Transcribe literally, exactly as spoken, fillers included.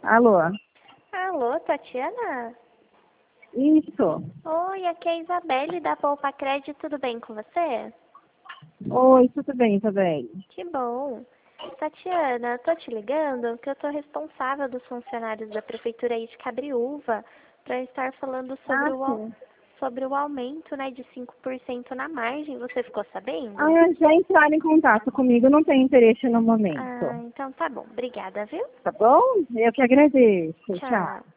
Alô? Alô, Tatiana? Isso. Oi, aqui é a Isabelle da Poupa Crédito, tudo bem com você? Oi, tudo bem, tudo bem. Que bom. Tatiana, tô te ligando que eu tô responsável dos funcionários da Prefeitura aí de Cabriúva para estar falando sobre Ah, o, au- sim. sobre o aumento, né, de cinco por cento na margem. Você ficou sabendo? Ah, já entraram em contato comigo, não tenho interesse no momento. Ah, então tá bom. Obrigada, viu? Tá bom? Eu que agradeço. Tchau. Tchau.